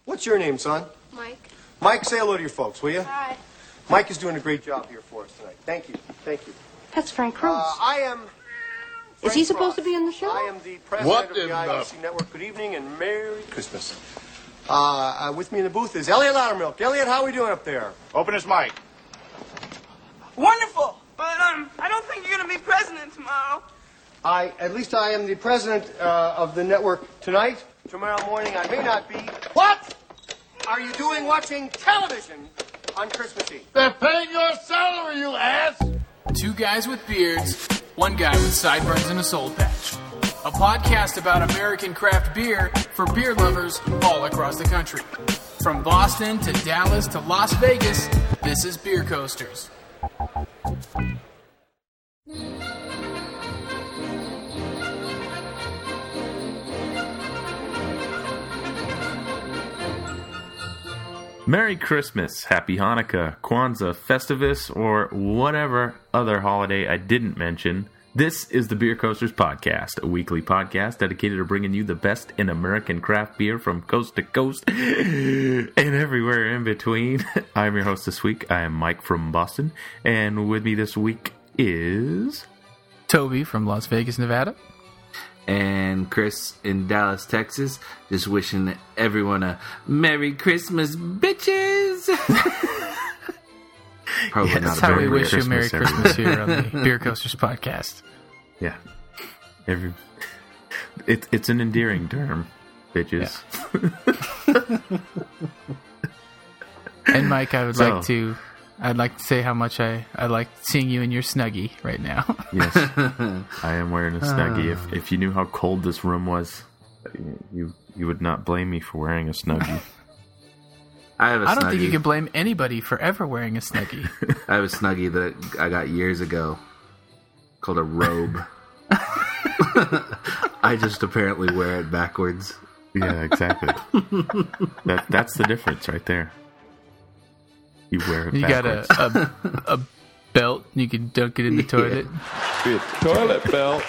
What's your name, son? Mike. Mike, say hello to your folks, will you? Hi. Mike is doing a great job here for us tonight. Thank you. Thank you. That's Frank Cruz. I am... Is he supposed to be in the show? I am the president of the IOC Network. Good evening and Merry Christmas. With me in the booth is Elliot Loudermilk. Elliot, how are we doing up there? Open his mic. Wonderful, but I don't think you're going to be president tomorrow. At least I am the president of the network tonight. Tomorrow morning I may not be. What are you doing watching television on Christmas Eve? They're paying your salary, you ass! Two guys with beards, one guy with sideburns and a soul patch. A podcast about American craft beer for beer lovers all across the country. From Boston to Dallas to Las Vegas, this is Beer Coasters. Merry Christmas, Happy Hanukkah, Kwanzaa, Festivus, or whatever other holiday I didn't mention. This is the Beer Coasters Podcast, a weekly podcast dedicated to bringing you the best in American craft beer from coast to coast and everywhere in between. I'm your host this week. I am Mike from Boston, and with me this week is... Toby from Las Vegas, Nevada. And Chris in Dallas, Texas. Just wishing everyone a Merry Christmas, bitches! Probably not That's a how very we wish you a Merry Christmas, Christmas here on the Beer Coasters Podcast. Yeah. It's an endearing term, bitches. Yeah. And Mike, I'd like to say how much I like seeing you in your Snuggie right now. Yes, I am wearing a Snuggie. If you knew how cold this room was, you would not blame me for wearing a Snuggie. I don't think you can blame anybody for ever wearing a Snuggie. I have a Snuggie that I got years ago called a robe. I just apparently wear it backwards. Yeah, exactly. That's the difference right there. You wear it backwards. You got a belt, you can dunk it in the toilet. It's toilet belt.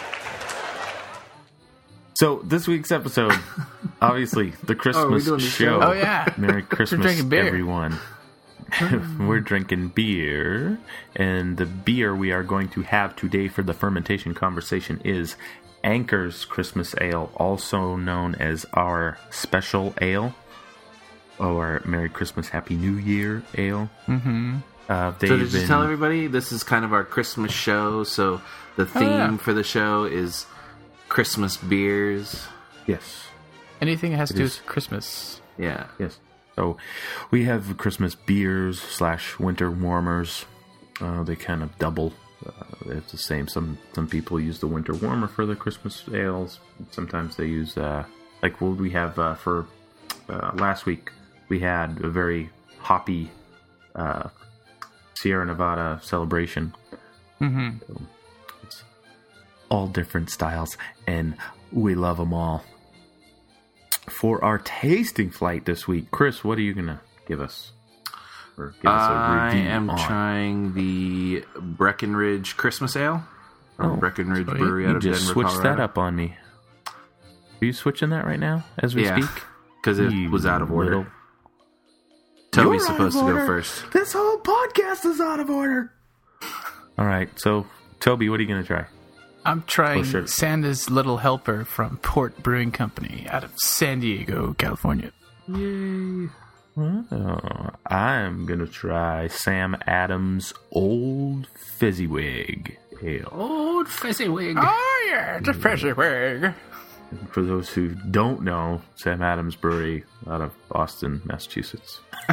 So, this week's episode, obviously, the Christmas show. Oh, yeah. Merry Christmas, drinking beer. everyone. We're drinking beer, and the beer we are going to have today for the fermentation conversation is Anchor's Christmas Ale, also known as our Special Ale, or Merry Christmas, Happy New Year Ale. Mm-hmm. So did you tell everybody this is kind of our Christmas show, so the theme for the show is Christmas beers. Yes. Anything that has to do with Christmas. Yeah. Yes. So we have Christmas beers / winter warmers. They kind of double. It's the same. Some people use the winter warmer for the Christmas ales. Sometimes they use like what we have for last week. We had a very hoppy Sierra Nevada celebration. Mm-hmm. So it's all different styles, and we love them all. For our tasting flight this week, Chris, what are you going to give us? Or give us a review I am trying the Breckenridge Christmas Ale from Breckenridge Brewery out of Denver, just switched Colorado. that up on me. Are you switching that right now as we speak? Because it was out of order. Toby's supposed to go first. This whole podcast is out of order. All right, so Toby, what are you going to try? I'm trying Santa's Little Helper from Port Brewing Company out of San Diego, California. Yay. I'm going to try Sam Adams' Old Fezziwig Ale. Old Fezziwig. Oh, yeah, it's a Fezziwig. For those who don't know, Sam Adams Brewery out of Boston, Massachusetts. I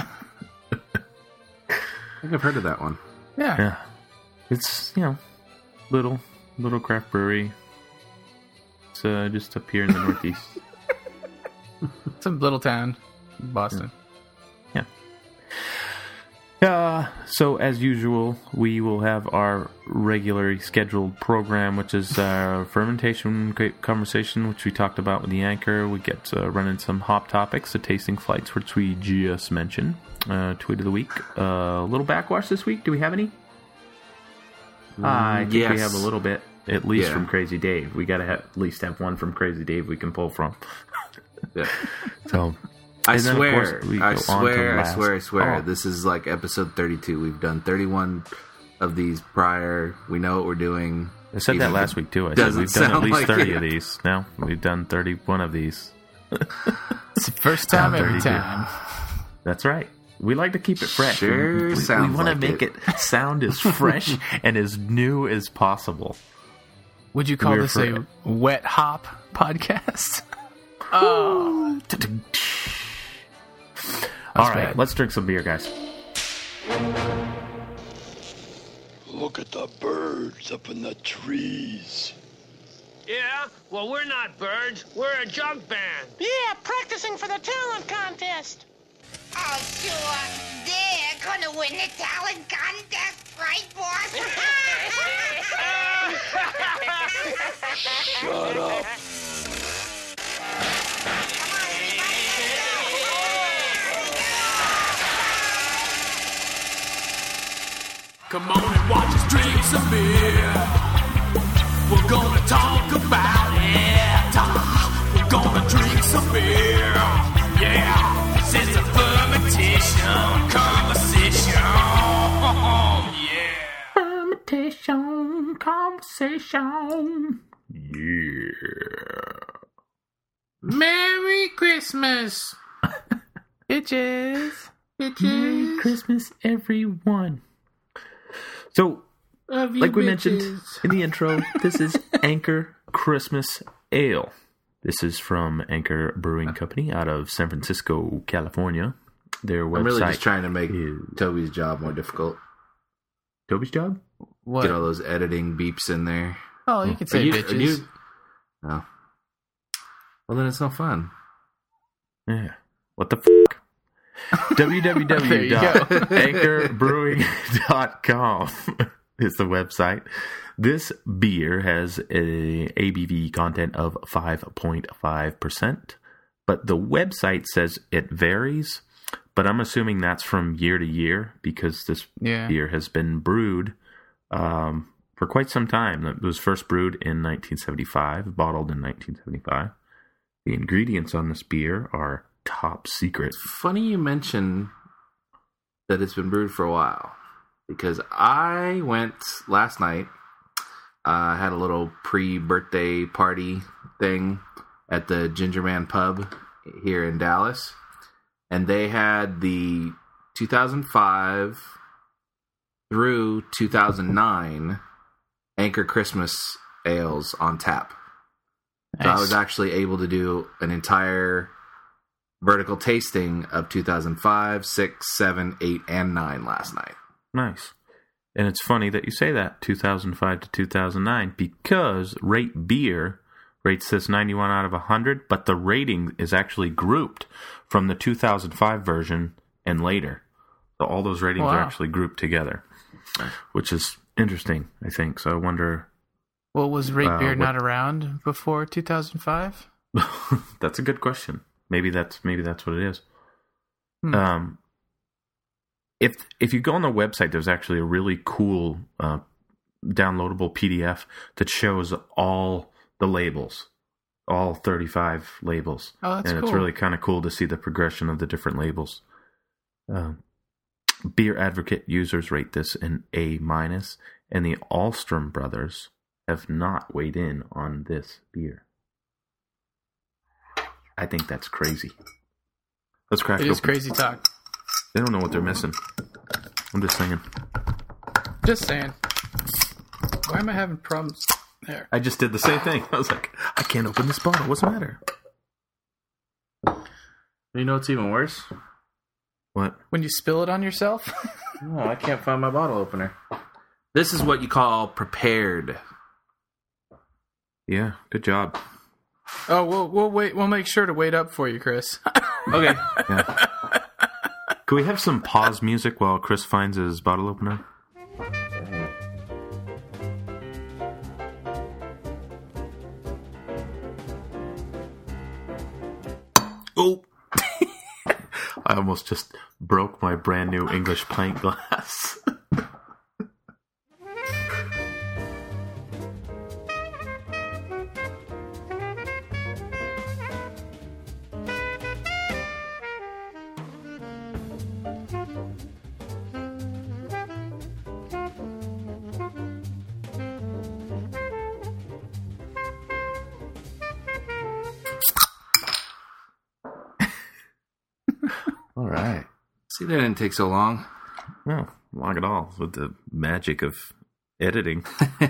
think I've heard of that one. Yeah. It's, little craft brewery. It's just up here in the Northeast. Some little town, Boston. Yeah. So, as usual, we will have our regularly scheduled program, which is fermentation conversation, which we talked about with the Anchor. We get to run in some hop topics, the tasting flights, which we just mentioned. Tweet of the week. Little backwash this week. Do we have any? I think we have a little bit, at least from Crazy Dave. We got to at least have one from Crazy Dave we can pull from. Yeah. So, I And then, of swear, course, we I go on to swear. Oh. This is like episode 32. We've done 31 of these prior. We know what we're doing. I said Even that if last it week, too. I said doesn't we've done at sound least like 30 it. of these. No, we've done 31 of these. It's the first time every 32. time. That's right. We like to keep it fresh. Sure we sounds want to like make it sound as fresh and as new as possible. Would you call We're this for- a wet hop podcast? All right, bad. let's drink some beer, guys. Look at the birds up in the trees. Yeah? Well, we're not birds. We're a junk band. Yeah, practicing for the talent contest. Oh, sure. They're gonna win the talent contest, right, boss? Shut up. Come on and watch us drink some beer. We're gonna talk about it. We're gonna drink some beer. Yeah, this is a fermentation conversation. Yeah. Fermentation conversation. Yeah. Merry Christmas, bitches. Merry Christmas, everyone. So, like we mentioned in the intro, this is Anchor Christmas Ale. This is from Anchor Brewing Company out of San Francisco, California. Their website I'm really just trying to make is Toby's job more difficult. Toby's job? What? Get all those editing beeps in there. Oh, you can say bitches. No. Well, then it's no fun. Yeah. What the f***? There you go. www.anchorbrewing.com is the website. This beer has a ABV content of 5.5%, but the website says it varies, but I'm assuming that's from year to year because this beer has been brewed for quite some time. It was first brewed in 1975, bottled in 1975. The ingredients on this beer are top secret. Funny you mention that it's been brewed for a while, because I went last night. Had a little pre-birthday party thing at the Ginger Man Pub here in Dallas, and they had the 2005 through 2009 Anchor Christmas ales on tap. Nice. So I was actually able to do an entire vertical tasting of 2005, 6, 7, 8, and 9 last night. Nice. And it's funny that you say that, 2005 to 2009, because Rate Beer rates this 91 out of 100, but the rating is actually grouped from the 2005 version and later. So all those ratings are actually grouped together, which is interesting, I think. So I wonder... Well, was Rate Beer not around before 2005? That's a good question. Maybe that's what it is. If you go on the website, there's actually a really cool downloadable PDF that shows all the labels, all 35 labels. Oh, that's and cool. It's really kind of cool to see the progression of the different labels. Beer Advocate users rate this an A-, and the Ahlstrom brothers have not weighed in on this beer. I think that's crazy. Let's crack It is crazy talk. They don't know what they're missing. I'm just saying. Just saying. Why am I having problems there? I just did the same thing. I was like, I can't open this bottle. What's the matter? You know what's even worse? What? When you spill it on yourself? No, I can't find my bottle opener. This is what you call prepared. Yeah, good job. Oh, we'll wait. We'll make sure to wait up for you, Chris. Okay. Yeah. Can we have some pause music while Chris finds his bottle opener? Oh! I almost just broke my brand new English pint glass. All right. See, that didn't take so long. No, long at all with the magic of editing.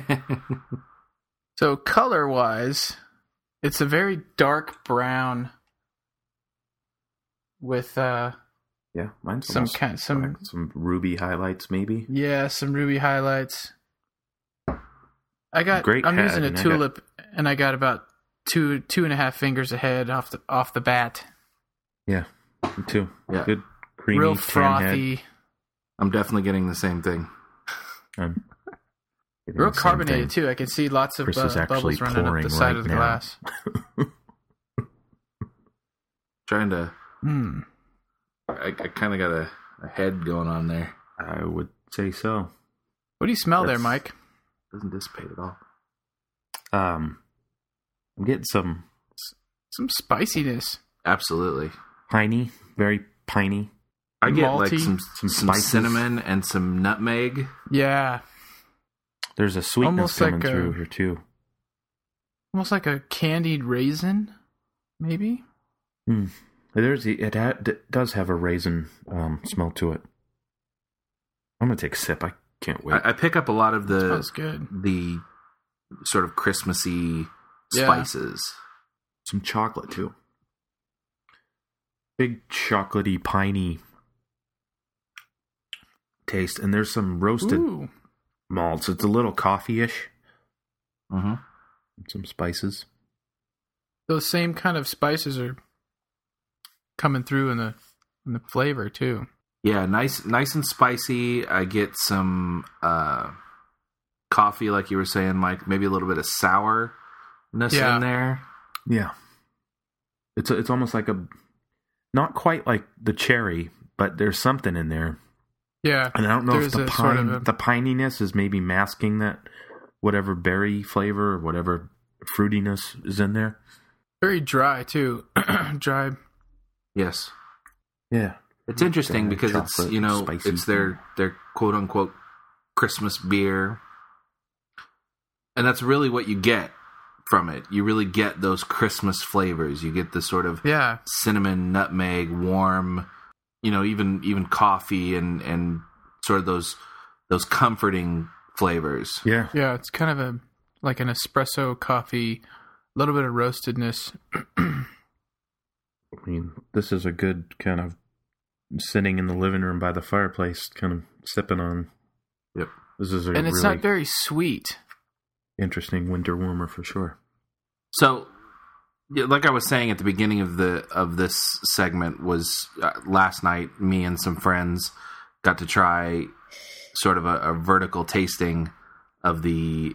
So color-wise, it's a very dark brown with Yeah, mine's some some ruby highlights, maybe. Yeah, some ruby highlights. I'm using a tulip, and I got about two and a half fingers ahead off the bat. Yeah, me too. Yeah. Good, creamy, real tan frothy. head. I'm definitely getting the same thing. Getting Real the same carbonated thing. too. I can see lots of Chris is actually bubbles running up pouring the side right of the now. glass. Trying to. Mm. I kind of got a head going on there. I would say so. What do you smell there, Mike? Doesn't dissipate at all. I'm getting some spiciness. Absolutely. piney, very piney. I get Malty. like some spices. cinnamon and some nutmeg. Yeah. There's a sweetness Almost coming like through here too. Almost like a candied raisin, maybe? It does have a raisin smell to it. I'm going to take a sip. I can't wait. I pick up a lot of Smells good. the sort of Christmassy Yeah. spices. Some chocolate too. Big chocolatey, piney taste. And there's some roasted Ooh. malts. It's a little coffee-ish. Mm-hmm. Some spices. Those same kind of spices are coming through in the flavor too. Yeah, nice and spicy. I get some coffee, like you were saying, Mike. Maybe a little bit of sourness in there. Yeah. It's almost like not quite like the cherry, but there's something in there. Yeah. And I don't know if there's the a sort of the pininess is maybe masking that whatever berry flavor or whatever fruitiness is in there. very dry too. Dry. Yes. Yeah. It's interesting because it's, chocolate, spicy. it's their quote unquote Christmas beer. And that's really what you get from it. You really get those Christmas flavors. You get the sort of cinnamon, nutmeg, warm, even coffee and sort of those comforting flavors. Yeah. Yeah, it's kind of like an espresso coffee, a little bit of roastedness. I mean, this is a good kind of sitting in the living room by the fireplace, kind of sipping on. Yep. This is And it's really not very sweet. interesting winter warmer for sure. So, like I was saying at the beginning of this segment, was last night me and some friends got to try sort of a vertical tasting of the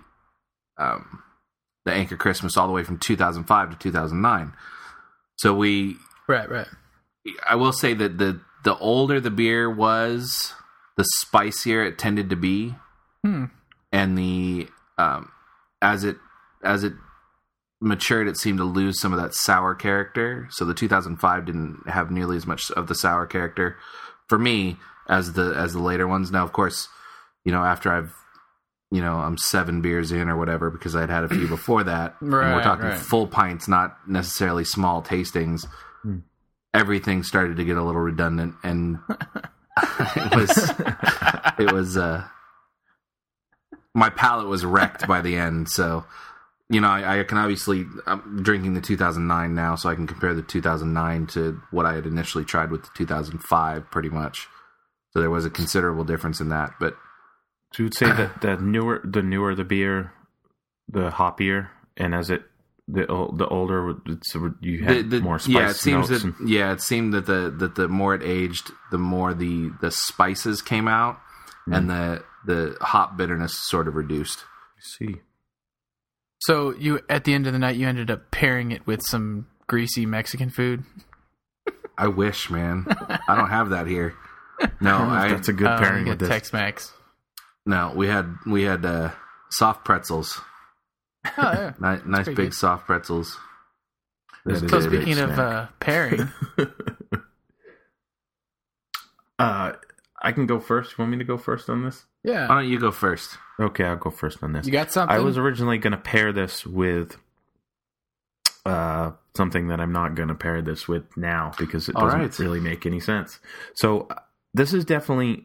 Anchor Christmas all the way from 2005 to 2009. So Right. I will say that the older the beer was, the spicier it tended to be, and the as it matured, it seemed to lose some of that sour character. So the 2005 didn't have nearly as much of the sour character for me as the later ones. Now, of course, after I'm 7 beers in or whatever, because I'd had a few before that. Right, and we're talking right. full pints, not necessarily small tastings. Everything started to get a little redundant, and it was my palate was wrecked by the end. So, I can obviously, I'm drinking the 2009 now, so I can compare the 2009 to what I had initially tried with the 2005, pretty much. So there was a considerable difference in that. But So you would say that the newer the beer, the hoppier, and as the older, you had more spice. Yeah, it seems notes it seemed that the more it aged, the more the spices came out, and the hop bitterness sort of reduced. I see. So you, at the end of the night, you ended up pairing it with some greasy Mexican food? I wish, man. I don't have that here. No, That's a good pairing you with get this. Tex-Mex. No, we had soft pretzels. Oh, yeah. Nice pretty big good. soft pretzels. That is So a great speaking of snack. pairing, I can go first. You want me to go first on this? yeah. Why don't you go first? Okay, I'll go first on this. You got something? I was originally going to pair this with something that I'm not going to pair this with now because it All doesn't right. really make any sense. So this is definitely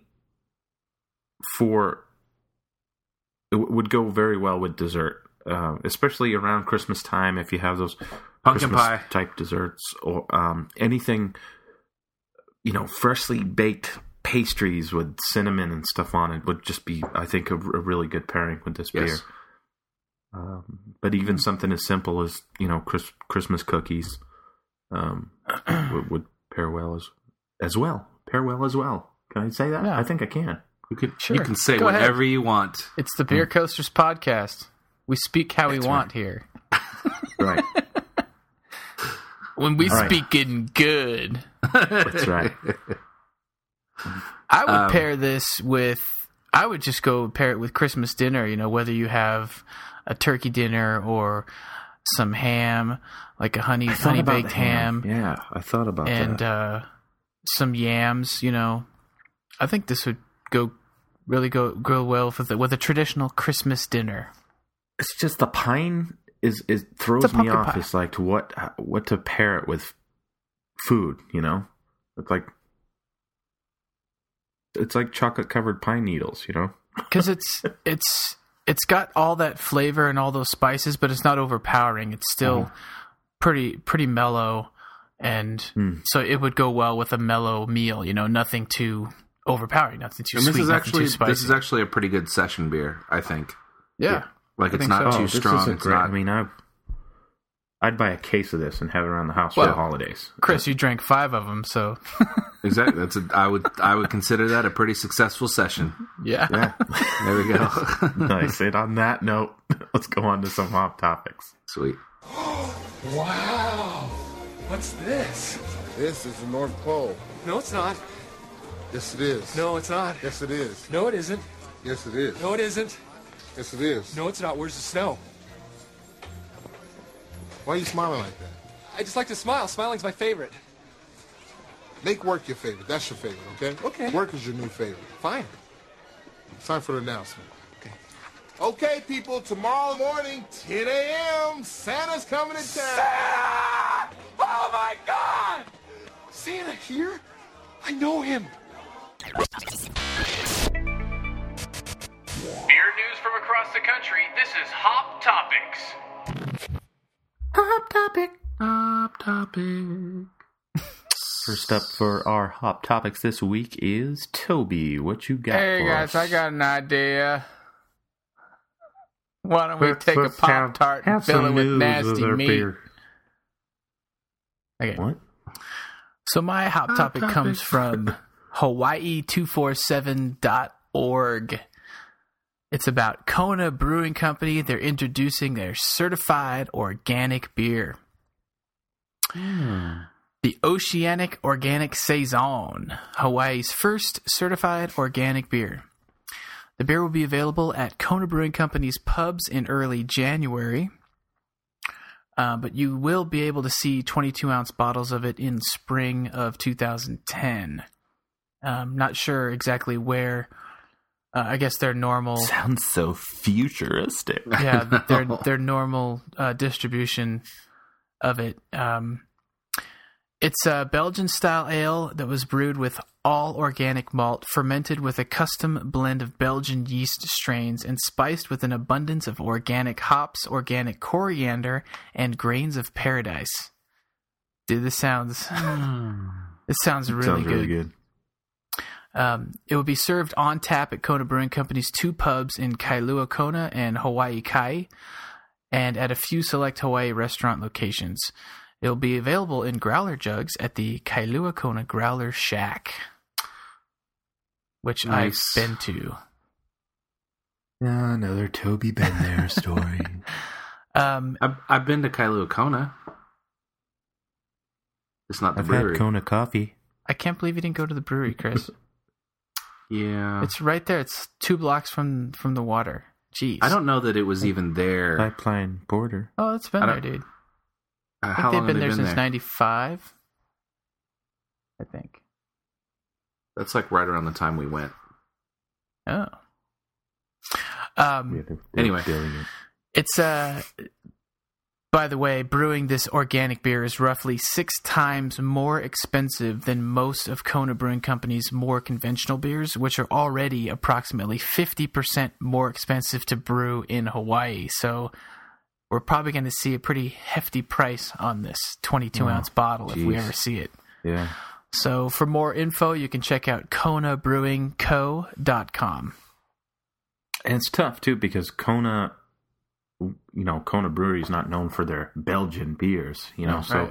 it would go very well with dessert, especially around Christmas time if you have those Pumpkin Christmas pie type desserts or anything, freshly baked pastries with cinnamon and stuff on it would just be, I think, a really good pairing with this beer. But even something as simple as Christmas cookies would pair well as well. Pair well as well. Can I say that? Yeah. I think I can. You can Sure. say Go whatever ahead. you want. It's the Beer Coasters podcast. We speak how we want here. Right. When we All right. speak in good. That's right. I would pair this with... I would just go pair it with Christmas dinner, whether you have a turkey dinner or some ham, like a honey-baked ham. Yeah, I thought about and that. some yams, I think this would go well with a traditional Christmas dinner. It's just the pine is throws It's a me pumpkin off. pie. It's like what to pair it with food, it's like chocolate covered pine needles, Because it's got all that flavor and all those spices, but it's not overpowering. It's still pretty mellow, and so it would go well with a mellow meal. Nothing too overpowering, nothing too And sweet, nothing too spicy. this is actually a pretty good session beer, I think. yeah. Like I it's think not so. too this strong. isn't It's great. not. I mean, I'd buy a case of this and have it around the house for Well, the holidays. Chris, you drank 5 of them, so Exactly. I would consider that a pretty successful session. yeah. There we go. Nice. And on that note, let's go on to some hot topics. Sweet. Wow. What's this? This is the North Pole. No, it's not. Yes, it is. No, it's not. Yes, it is. No, it isn't. Yes, it is. No, it isn't. Yes, it is. No, it's not. Where's the snow? Why are you smiling like that? I just like to smile. Smiling's my favorite. Make work your favorite. That's your favorite, okay? Okay. Work is your new favorite. Fine. It's time for the announcement. Okay. Okay, people, tomorrow morning, 10 a.m., Santa's coming to town. Santa! Oh, my God! Santa here? I know him. Beer news from across the country. This is Hop Topics. Hot topic. First up for our hot topics this week is Toby. What you got Hey for guys, us? I got an idea. Why don't we Let's- take a let's Pop Tart and have fill it some with news nasty our meat? beer. Okay. What? So my hot topic comes from Hawaii247.org. It's about Kona Brewing Company. They're introducing their certified organic beer. The Oceanic Organic Saison, Hawaii's first certified organic beer. The beer will be available at Kona Brewing Company's pubs in early January. But you will be able to see 22-ounce bottles of it in spring of 2010. Not sure exactly where. I guess their normal. Sounds so futuristic. Yeah, their normal distribution of it. It's a Belgian-style ale that was brewed with all organic malt, fermented with a custom blend of Belgian yeast strains, and spiced with an abundance of organic hops, organic coriander, and grains of paradise. Dude, this sounds this sounds really good. It will be served on tap at Kona Brewing Company's 2 pubs in Kailua Kona and Hawaii Kai, and at a few select Hawaii restaurant locations. It will be available in growler jugs at the Kailua Kona Growler Shack, which Nice. I've been to. Another Toby been there story. I've been to Kailua Kona. It's not the I've brewery. had Kona coffee. I can't believe you didn't go to the brewery, Chris. Yeah. It's right there. It's 2 blocks from the water. Jeez. I don't know that it was even there. Pipeline border. Oh, it's been I there, don't- dude. I How think long they've been have there they since been there? 95. I think. That's like right around the time we went. Oh. Yeah, they're Anyway. building it. It's by the way, brewing this organic beer is roughly 6 times more expensive than most of Kona Brewing Company's more conventional beers, which are already approximately 50% more expensive to brew in Hawaii. So we're probably going to see a pretty hefty price on this 22-ounce bottle if we ever see it. Yeah. So for more info, you can check out konabrewingco.com. And it's tough, too, because Kona Brewery is not known for their Belgian beers, so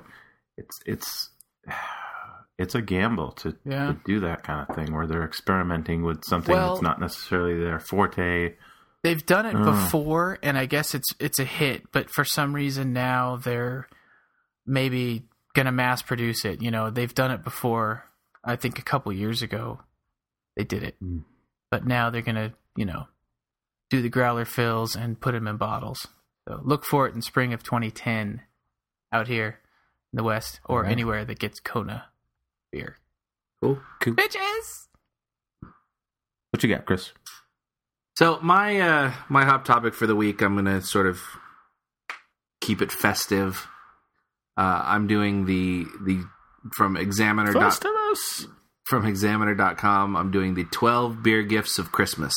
it's a gamble to do that kind of thing where they're experimenting with something that's not necessarily their forte. They've done it before, and I guess it's a hit, but for some reason now they're maybe going to mass produce it. They've done it before. I think a couple years ago they did it, but now they're going to, do the growler fills and put them in bottles. So look for it in spring of 2010 out here in the West or anywhere that gets Kona beer. Cool. Bitches! What you got, Chris? So my hot topic for the week, I'm going to sort of keep it festive. I'm doing the from Examiner.com. I'm doing the 12 beer gifts of Christmas.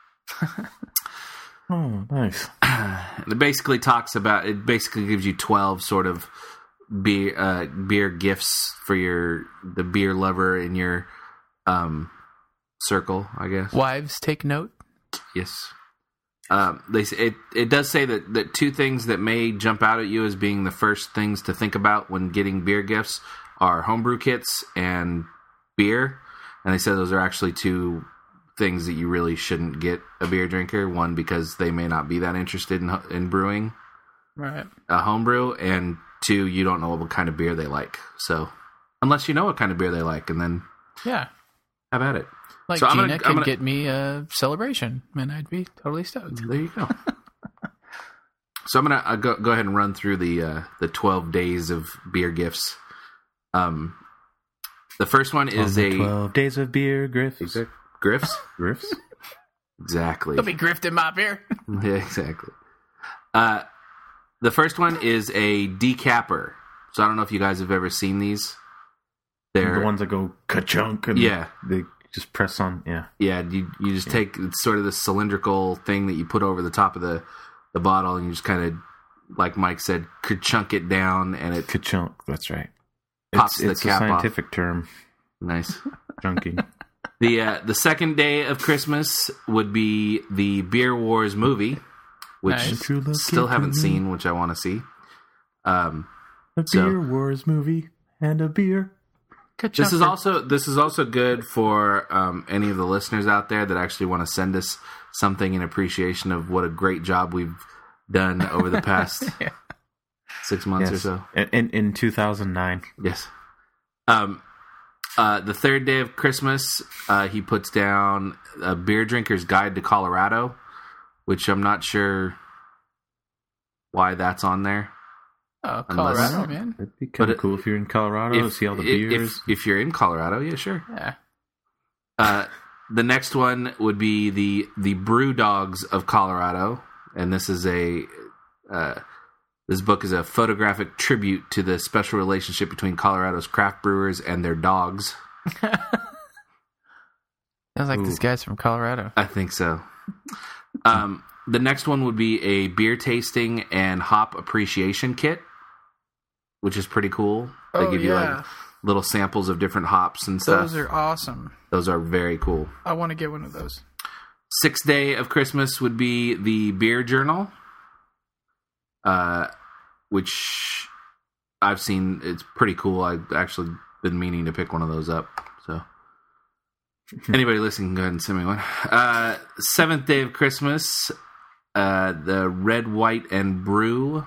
Oh, nice. It basically gives you 12 sort of beer gifts for the beer lover in your circle, I guess. Wives, take note. Yes. It does say that 2 things that may jump out at you as being the first things to think about when getting beer gifts are homebrew kits and beer. And they said those are actually 2 things that you really shouldn't get a beer drinker. One, because they may not be that interested in brewing a homebrew, and 2, you don't know what kind of beer they like. So unless you know what kind of beer they like, and then have at it. Like so Gina could get me a Celebration, and I'd be totally stoked. There you go. So I'm gonna go ahead and run through the 12 days of beer gifts. The first one is 12 days of beer grifts. Exactly. Griffs? Griffs? Exactly. Don't be grifting my beer. Yeah, exactly. The first one is a decapper. So I don't know if you guys have ever seen these. They're the ones that go ka-chunk and they just press on. Yeah. Yeah, you just take it's sort of this cylindrical thing that you put over the top of the bottle, and you just kind of, like Mike said, ka-chunk it down, and it ka-chunk. That's right. Pops it's the cap a scientific off. term. Nice. Chunking. The second day of Christmas would be the Beer Wars movie, which still haven't seen, which I want to see. A Beer Wars movie and a beer. This is also good for any of the listeners out there that actually want to send us something in appreciation of what a great job we've done over the past 6 months or so. In 2009. Yes. The third day of Christmas, he puts down a Beer Drinker's Guide to Colorado, which I'm not sure why that's on there. Oh, Colorado, man. It'd be kind of cool if you're in Colorado to see all the beers. If you're in Colorado, yeah, sure. Yeah. The next one would be the Brew Dogs of Colorado, and this is this book is a photographic tribute to the special relationship between Colorado's craft brewers and their dogs. Sounds like this guy's from Colorado. I think so. The next one would be a beer tasting and hop appreciation kit, which is pretty cool. They give you like little samples of different hops and stuff. Those are awesome. Those are very cool. I want to get one of those. Sixth day of Christmas would be the beer journal, which I've seen. It's pretty cool. I've actually been meaning to pick one of those up. So anybody listening, go ahead and send me one. Seventh day of Christmas, the Red, White, and Brew.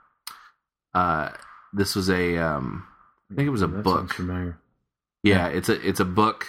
This was I think it was a book. Yeah, it's a book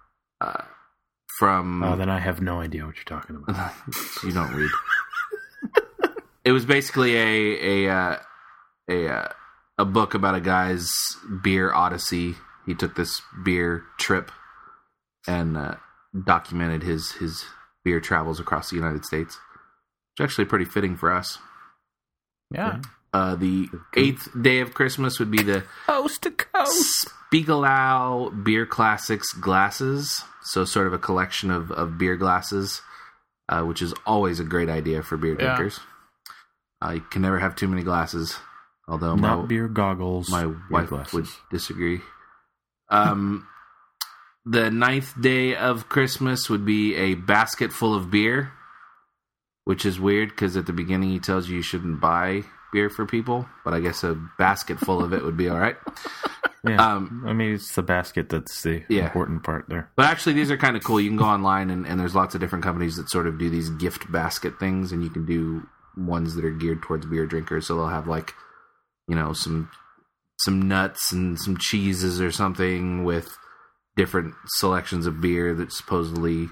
from. Oh, then I have no idea what you're talking about. You don't read. It was basically a book about a guy's beer odyssey. He took this beer trip and documented his beer travels across the United States. Which is actually pretty fitting for us. Yeah. The 8th day of Christmas would be the Coast to Coast Spiegelau Beer Classics glasses. So sort of a collection of beer glasses, which is always a great idea for beer drinkers. You can never have too many glasses, although not beer goggles. My wife would disagree. The 9th day of Christmas would be a basket full of beer, which is weird because at the beginning he tells you shouldn't buy beer for people, but I guess a basket full of it would be all right. Yeah, I mean, it's the basket that's the important part there. But actually, these are kind of cool. You can go online, and there's lots of different companies that sort of do these gift basket things, and you can do ones that are geared towards beer drinkers. So they'll have, like, you know, some nuts and some cheeses or something with different selections of beer that supposedly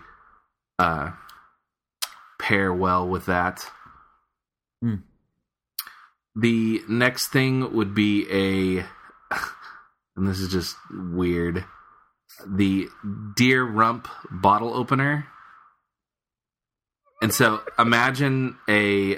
pair well with that. Mm. The next thing would be and this is just weird, the Deer Rump bottle opener. And so imagine you're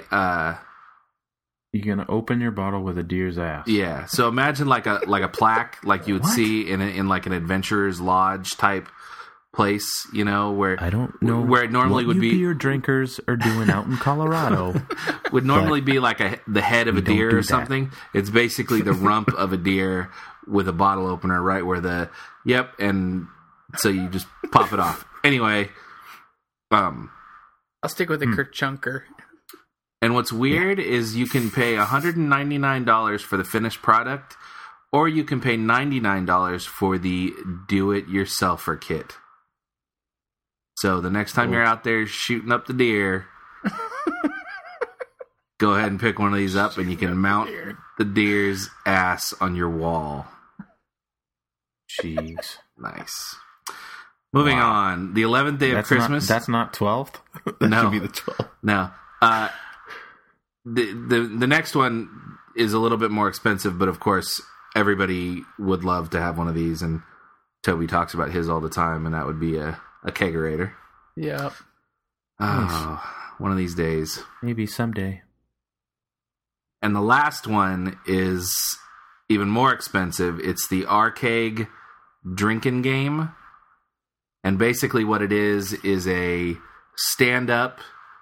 gonna open your bottle with a deer's ass. Yeah. So imagine like a plaque like you would see in like an adventurer's lodge type place, you know, where I don't know where it normally would be beer drinkers are doing out in Colorado. Would normally be like the head of a deer or something. It's basically the rump of a deer with a bottle opener right where and so you just pop it off. Anyway, I'll stick with the Kirk Chunker. And what's weird is you can pay $199 for the finished product, or you can pay $99 for the do-it-yourselfer kit. So the next time you're out there shooting up the deer, go ahead and pick one of these up, and you can mount the deer's ass on your wall. Jeez. Nice. Moving on. The 11th day of Christmas. That's not 12th? That No. should be the 12th. No. The next one is a little bit more expensive, but of course, everybody would love to have one of these, and Toby talks about his all the time, and that would be a kegerator. Yep. Oh, one of these days. Maybe someday. And the last one is even more expensive. It's the Arcade drinking game. And basically what it is a stand-up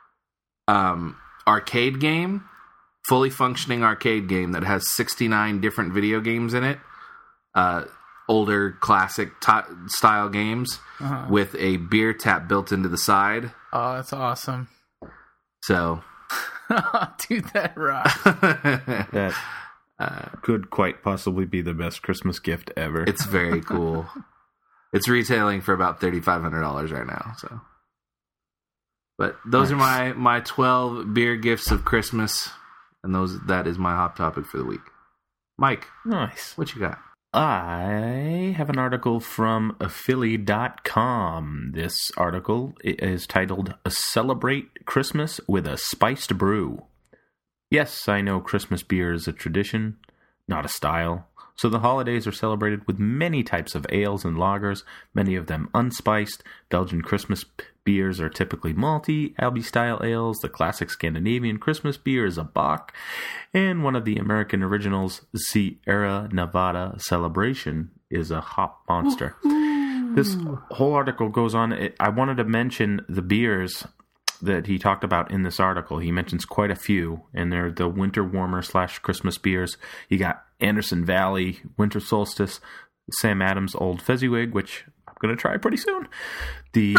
arcade game, fully functioning arcade game that has 69 different video games in it. Older classic style games with a beer tap built into the side. Oh, that's awesome. So, dude, that rocks. That could quite possibly be the best Christmas gift ever. It's very cool. It's retailing for about $3,500 right now. So, but those are my 12 beer gifts of Christmas, and that is my hot topic for the week. Mike, nice. What you got? I have an article from Philly.com. This article is titled "Celebrate Christmas with a Spiced Brew." Yes, I know Christmas beer is a tradition, not a style. So the holidays are celebrated with many types of ales and lagers, many of them unspiced. Belgian Christmas beers are typically malty, Abbey-style ales. The classic Scandinavian Christmas beer is a Bock. And one of the American originals, Sierra Nevada Celebration, is a hop monster. This whole article goes on. I wanted to mention the beers that he talked about in this article. He mentions quite a few, and they're the winter warmer / Christmas beers. You got Anderson Valley Winter Solstice, Sam Adams Old Fezziwig, which I'm going to try pretty soon. The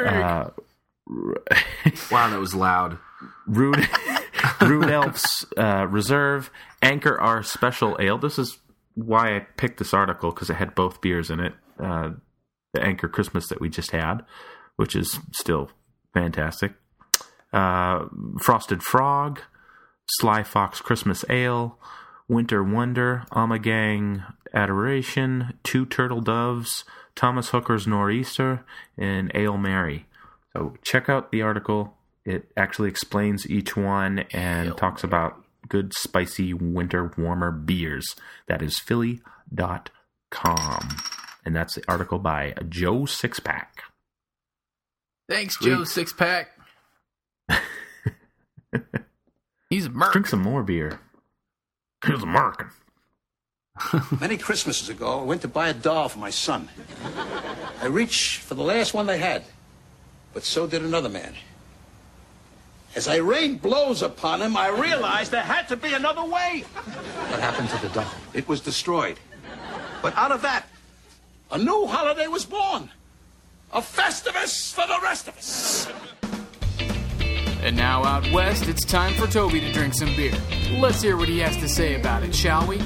wow, that was loud. Rude Elf's Reserve, Anchor our Special Ale. This is why I picked this article, because it had both beers in it. The Anchor Christmas that we just had, which is still fantastic. Frosted Frog, Sly Fox Christmas Ale, Winter Wonder, Amagang Adoration, Two Turtle Doves, Thomas Hooker's Nor'easter, and Ale Mary. So check out the article. It actually explains each one and talks about good, spicy, winter warmer beers. That is Philly.com. And that's the article by Joe Sixpack. Thanks, Joe Sixpack. He's a merc. Drink some more beer. He's American. Many Christmases ago, I went to buy a doll for my son. I reached for the last one they had, but so did another man. As I rained blows upon him, I realized there had to be another way. What happened to the doll? It was destroyed. But out of that, a new holiday was born. A Festivus for the rest of us. And now out west, it's time for Toby to drink some beer. Let's hear what he has to say about it, shall we?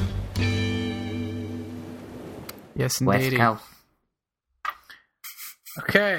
Yes, indeed. Okay.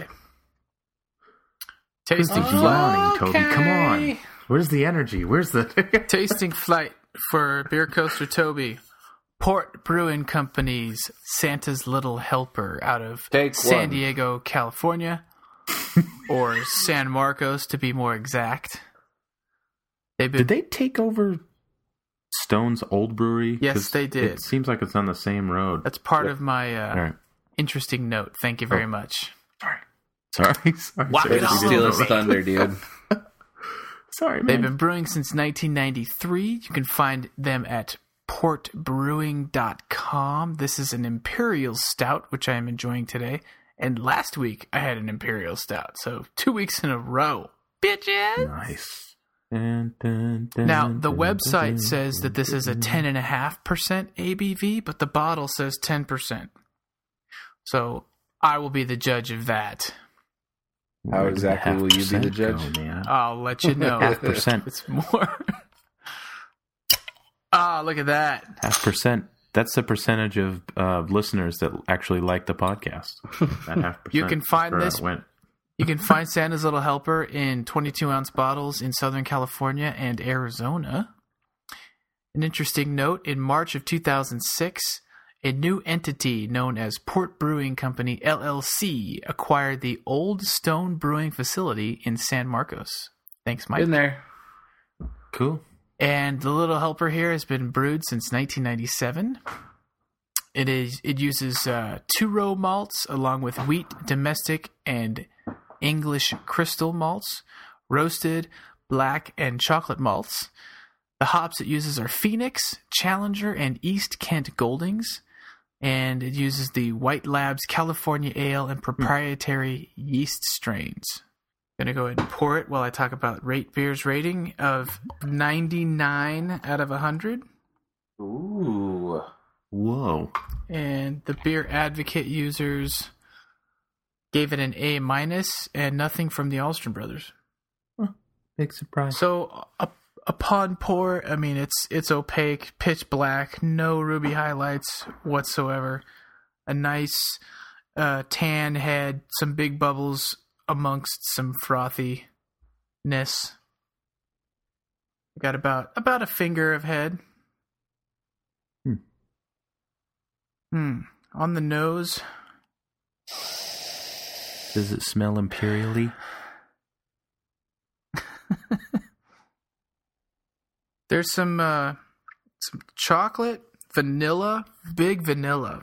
Tasting drowning, Toby. Come on. Where's the energy? Where's the tasting flight for Beer Coaster Toby? Port Brewing Company's Santa's Little Helper out of San Diego, California, or San Marcos to be more exact. Did they take over Stone's old brewery? Yes, they did. It seems like it's on the same road. That's part of my interesting note. Thank you very much. Sorry. Steal his thunder, dude. Sorry, man. They've been brewing since 1993. You can find them at portbrewing.com. This is an Imperial Stout, which I am enjoying today. And last week, I had an Imperial Stout. So 2 weeks in a row. Bitches! Nice. Now, the website says that this is a 10.5% ABV, but the bottle says 10%. So I will be the judge of that. How exactly will you be the judge? I'll let you know. 0.5%. It's more. Look at that. 0.5%. That's the percentage of listeners that actually like the podcast. That 0.5%. You can find this. You can find Santa's Little Helper in 22-ounce bottles in Southern California and Arizona. An interesting note, in March of 2006, a new entity known as Port Brewing Company, LLC, acquired the Old Stone Brewing Facility in San Marcos. Thanks, Mike. Been there. Cool. And the Little Helper here has been brewed since 1997. It uses 2-row malts along with wheat, domestic, and English crystal malts, roasted, black, and chocolate malts. The hops it uses are Phoenix, Challenger, and East Kent Goldings. And it uses the White Labs California Ale and proprietary yeast strains. I'm going to go ahead and pour it while I talk about Rate Beer's rating of 99 out of 100. Ooh. Whoa. And the Beer Advocate users gave it an A-, and nothing from the Alstrom brothers. Big surprise. So upon pour, I mean, it's opaque, pitch black, no ruby highlights whatsoever. A nice tan head, some big bubbles amongst some frothiness. Got about a finger of head. On the nose. Does it smell imperially? There's some chocolate, vanilla, big vanilla.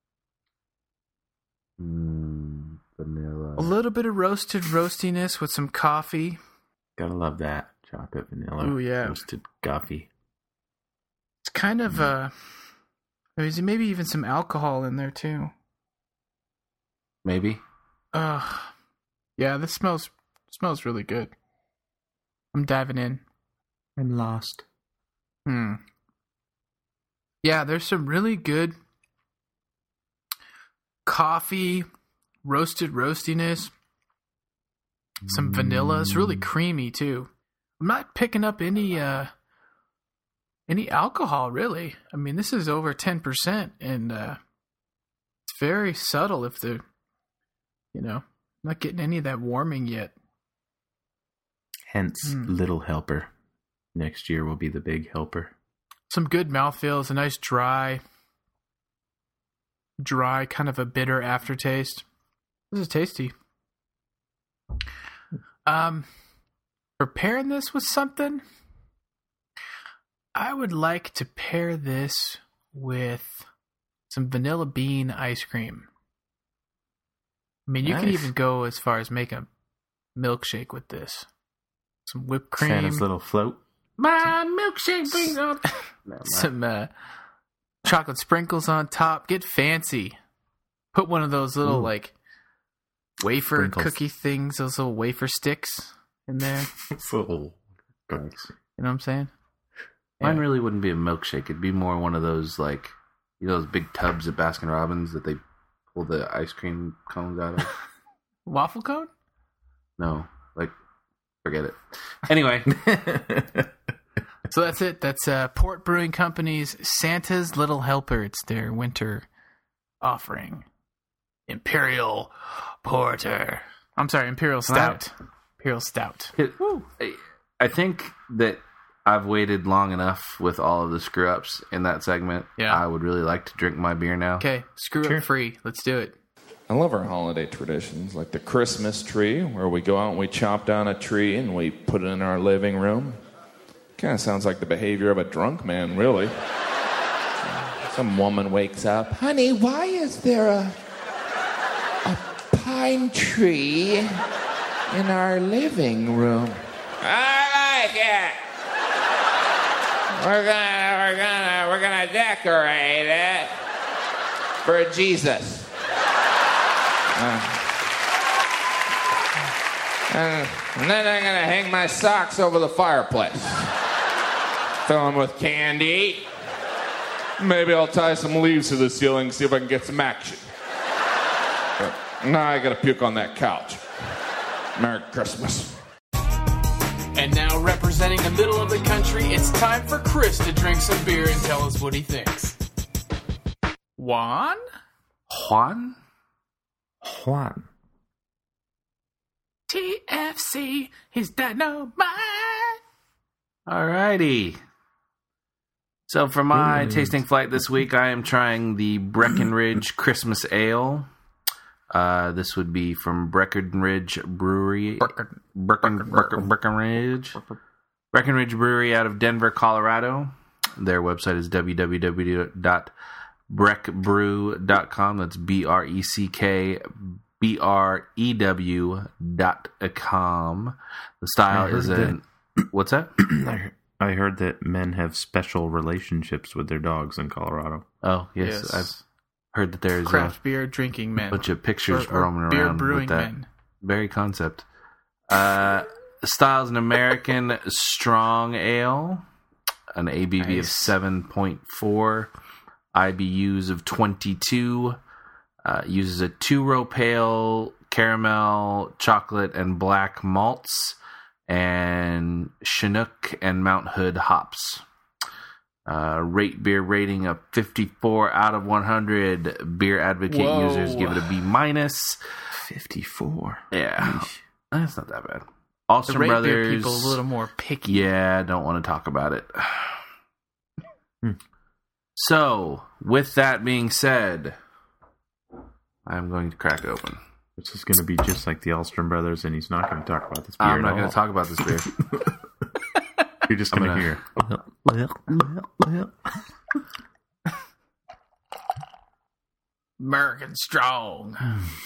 Vanilla. A little bit of roasted roastiness with some coffee. Gotta love that. Chocolate, vanilla, ooh, yeah. roasted coffee. It's kind of, there's maybe even some alcohol in there too. Maybe. Yeah, this smells really good. I'm diving in. I'm lost. Yeah, there's some really good coffee, roasted roastiness, some vanilla. It's really creamy too. I'm not picking up any alcohol really. I mean, this is over 10%, and it's very subtle. If they're, not getting any of that warming yet. Hence, Little Helper. Next year will be the Big Helper. Some good mouthfeel. It's a nice dry, kind of a bitter aftertaste. This is tasty. Preparing this with something, I would like to pair this with some vanilla bean ice cream. I mean, you can even go as far as make a milkshake with this. Some whipped cream. Santa's Little Float. My milkshake brings on some chocolate sprinkles on top. Get fancy. Put one of those little wafer Sprinkles. cookie things, those little wafer sticks in there. Little cookies. You know what I'm saying? Mine really wouldn't be a milkshake. It'd be more one of those those big tubs at Baskin Robbins that they pull the ice cream cones out of. Waffle cone? No, forget it. Anyway. So that's it. That's Port Brewing Company's Santa's Little Helper. It's their winter offering. Imperial Porter. I'm sorry, Imperial Stout. Imperial Stout. I think that I've waited long enough with all of the screw-ups in that segment. Yeah. I would really like to drink my beer now. Okay, screw up free. Let's do it. I love our holiday traditions, like the Christmas tree, where we go out and we chop down a tree and we put it in our living room. Kind of sounds like the behavior of a drunk man, really. Some woman wakes up. Honey, why is there a pine tree in our living room? I like it. We're gonna decorate it for Jesus. And then I'm gonna hang my socks over the fireplace. Fill them with candy. Maybe I'll tie some leaves to the ceiling, see if I can get some action. But now I gotta puke on that couch. Merry Christmas. And now, representing the middle of the country, it's time for Chris to drink some beer and tell us what he thinks. Juan? Juan? Juan. TFC, his dynamite. Alrighty. So for my tasting flight this week, I am trying the Breckenridge Christmas Ale. This would be from Breckenridge Brewery. Breckenridge Brewery out of Denver, Colorado. Their website is www.breckbrew.com. That's BRECKBREW.com. The style is a... What's that? I heard that men have special relationships with their dogs in Colorado. Oh, yes. I've heard that there's craft beer drinking men. A bunch of pictures or roaming beer around brewing with that men. very concept. The style is an American strong ale, an ABV of 7.4, IBUs of 22, uses a 2-row pale, caramel, chocolate, and black malts, and Chinook and Mount Hood hops. Rate beer rating of 54 out of 100. Beer Advocate users give it a B-. 54. Yeah. That's not that bad. Alstrom the rate Brothers. Beer people a little more picky. Yeah, don't want to talk about it. So, with that being said, I'm going to crack it open. This is going to be just like the Alstrom Brothers, and he's not going to talk about this beer. I'm not going to talk about this beer. You're just going to hear. American strong.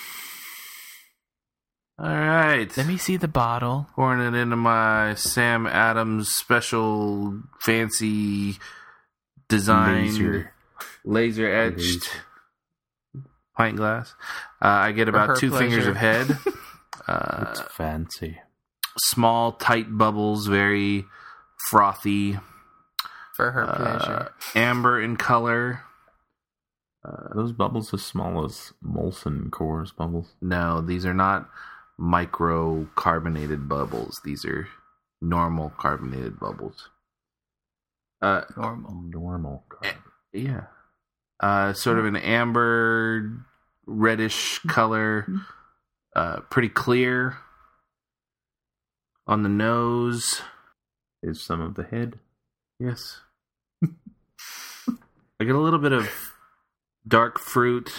All right. Let me see the bottle. Pouring it into my Sam Adams special fancy design laser etched pint glass. I get about 2 fingers of head. It's fancy. Small, tight bubbles, very frothy. For her pleasure. Amber in color. Those bubbles as small as Molson Coors bubbles? No, these are not micro carbonated bubbles. These are normal carbonated bubbles. Normal. Yeah. Sort of an amber reddish color. Pretty clear on the nose. Is some of the head? Yes. I get a little bit of dark fruit.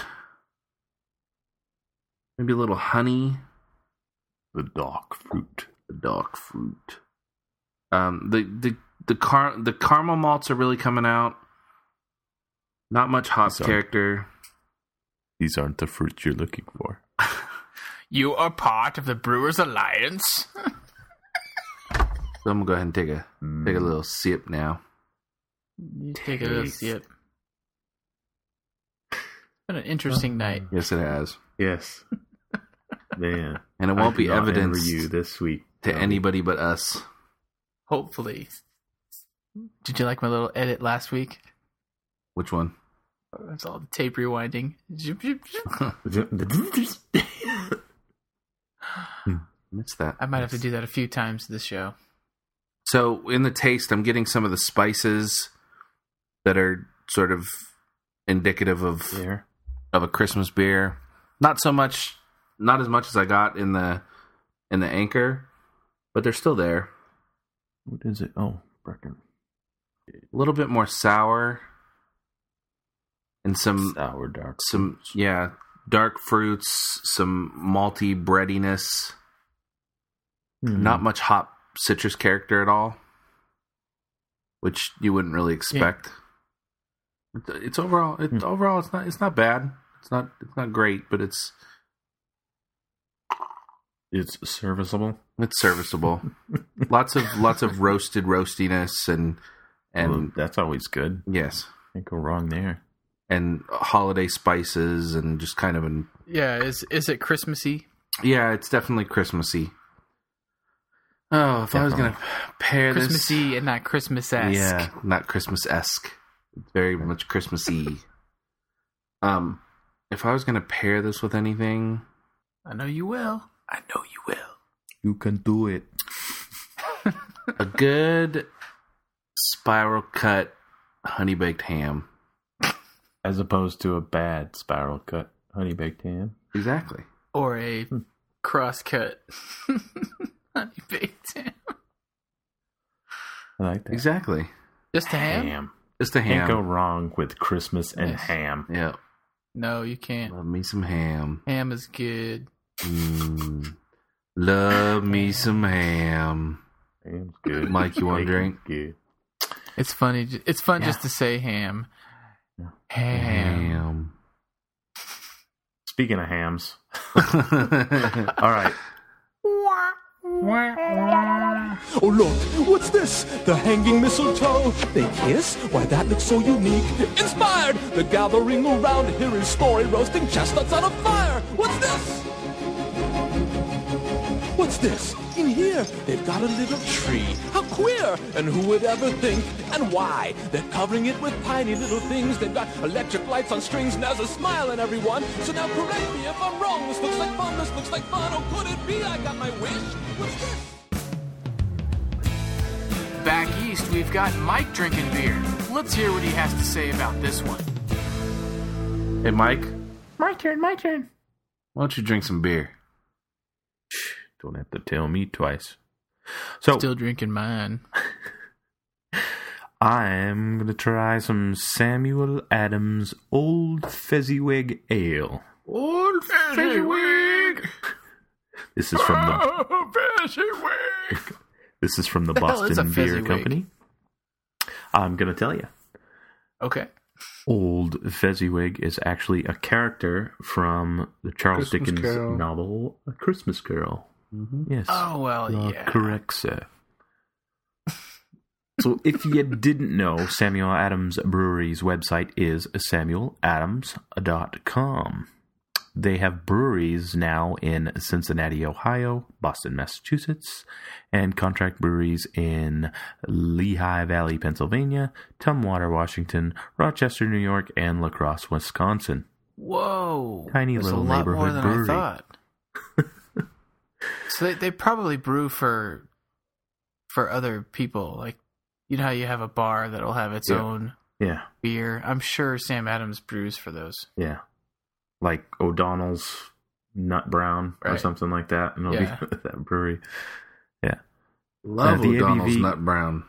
Maybe a little honey. The dark fruit. The dark fruit. The caramel malts are really coming out. Not much hop character. These aren't the fruits you're looking for. You are part of the Brewers Alliance. So I'm gonna go ahead and take a little sip now. You take a little sip. It's been an interesting night. Yes, it has. Yes. Man. And it won't be evident for you this week to anybody but us. Hopefully. Did you like my little edit last week? Which one? It's all the tape rewinding. Missed that. I might have to do that a few times this show. So in the taste, I'm getting some of the spices that are sort of indicative of a Christmas beer. Not as much as I got in the Anchor, but they're still there. What is it? Oh, Brecken. A little bit more sour. And some sour dark dark fruits, some malty breadiness. Not much hop citrus character at all, which you wouldn't really expect. Yeah. It's overall it's not bad. It's not great, but it's serviceable. It's serviceable. lots of roasted roastiness and well, that's always good. Yes, can't go wrong there. And holiday spices and just kind of is it Christmassy? Yeah, it's definitely Christmassy. Oh, if I was going to pair Christmassy and not Christmas-esque. Yeah, not Christmas-esque. It's very much Christmassy. If I was going to pair this with anything... I know you will. You can do it. A good spiral cut honey baked ham. As opposed to a bad spiral cut honey baked ham. Exactly. Or a cross-cut honey baked ham. I like that. Exactly. Just a ham? Just a ham. Can't go wrong with Christmas and ham. Yeah. No, you can't. Love me some ham. Ham is good. Love me some ham. Ham's good. Mike, you want a drink? Good. It's funny. It's fun just to say ham. Ham. Speaking of hams. All right. Oh, look, what's this? The hanging mistletoe. They kiss? Why, that looks so unique. Inspired! The gathering around here is story roasting chestnuts on a fire. What's this? What's this? In here, they've got a little tree. How queer! And who would ever think? And why? They're covering it with tiny little things. They've got electric lights on strings, and there's a smile in everyone. So now correct me if I'm wrong. This looks like fun, this looks like fun. Oh, could it be I got my wish? What's this? Back east, we've got Mike drinking beer. Let's hear what he has to say about this one. Hey, Mike. My turn. Why don't you drink some beer? Don't have to tell me twice. So still drinking mine. I'm going to try some Samuel Adams Old Fezziwig Ale. Old Fezziwig! This is from the Boston Beer Company. I'm going to tell you. Okay. Old Fezziwig is actually a character from the Charles Dickens novel A Christmas Carol. Mm-hmm. Yes. Oh, well, yeah. Correct, sir. So if you didn't know, Samuel Adams Brewery's website is samueladams.com. They have breweries now in Cincinnati, Ohio, Boston, Massachusetts, and contract breweries in Lehigh Valley, Pennsylvania, Tumwater, Washington, Rochester, New York, and La Crosse, Wisconsin. Whoa. Tiny That's little a lot neighborhood more than brewery. I thought. So they probably brew for other people. Like, you know how you have a bar that'll have its own beer? I'm sure Sam Adams brews for those. Yeah. Like O'Donnell's Nut Brown or something like that. And it'll be that brewery. Yeah. Love O'Donnell's Nut Brown.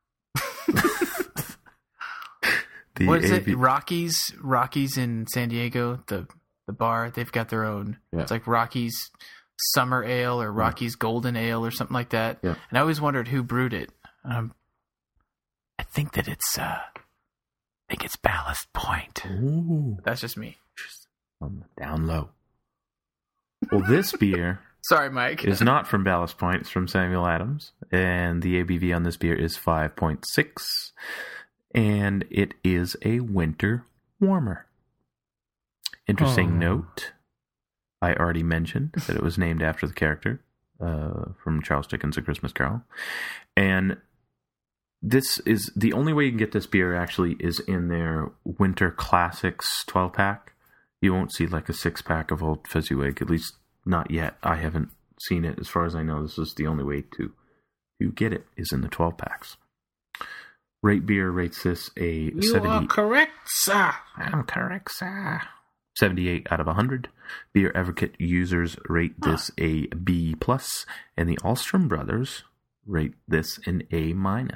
What is it? Rockies in San Diego, the bar, they've got their own. It's like Rockies Summer Ale or Rockies Golden Ale or something like that. Yeah. And I always wondered who brewed it. I think that it's Ballast Point. Ooh. That's just me. On the down low. Well, this beer Sorry, Mike. is not from Ballast Point. It's from Samuel Adams. And the ABV on this beer is 5.6. And it is a winter warmer. Interesting note. I already mentioned that it was named after the character from Charles Dickens' A Christmas Carol. And this is the only way you can get this beer actually is in their Winter Classics 12-pack. You won't see like a 6-pack of Old Fezziwig, at least not yet. I haven't seen it. As far as I know, this is the only way to get it is in the 12-packs. Rate Beer rates this a 70. You are correct, sir. I'm correct, sir. 78 out of 100. Beer Advocate users rate this a B+, and the Alstrom brothers rate this an A-.